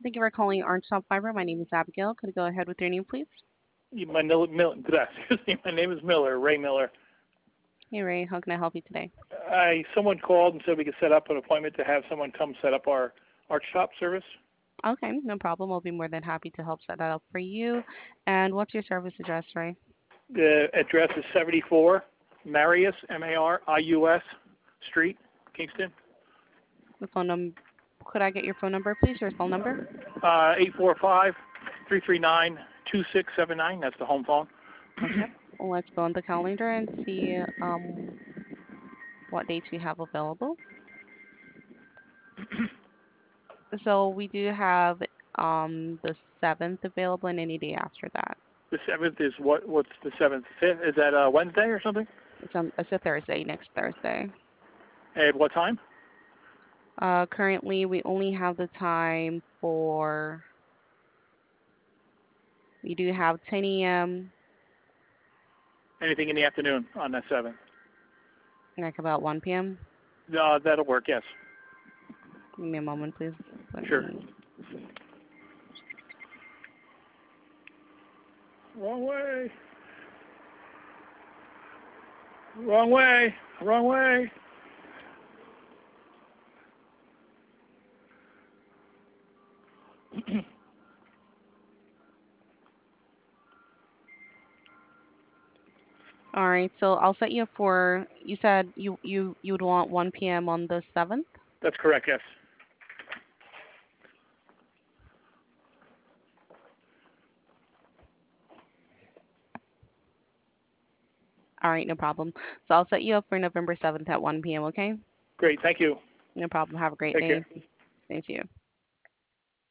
Thank you for calling Orange Top Fiber. My name is Abigail. Could you go ahead with your name, please? Excuse me. My name is Miller, Ray Miller. Hey, Ray. How can I help you today? Someone called and said we could set up an appointment to have someone come set up our art shop service. Okay, no problem. We'll be more than happy to help set that up for you. And what's your service address, Ray? The address is 74 Marius, Marius Street, Kingston. The phone number. Could I get your phone number, please? Your phone number? 845-339-2679. That's the home phone. Okay. Well, let's go on the calendar and see what dates we have available. So we do have the 7th available and any day after that. The 7th is what? What's the 7th? 5th? Is that Wednesday or something? It's a Thursday, next Thursday. At what time? Currently, we only have the time for, we do have 10 a.m. Anything in the afternoon on that 7th? like about 1 p.m. That'll work, yes. Give me a moment, please. Sure. Wrong way. Wrong way. Wrong way. All right, so I'll set you up for, you said you would want 1 p.m. on the 7th? That's correct, yes. All right, no problem. So I'll set you up for November 7th at 1 p.m., okay? Great, thank you. No problem. Have a great Take day. care. Thank you.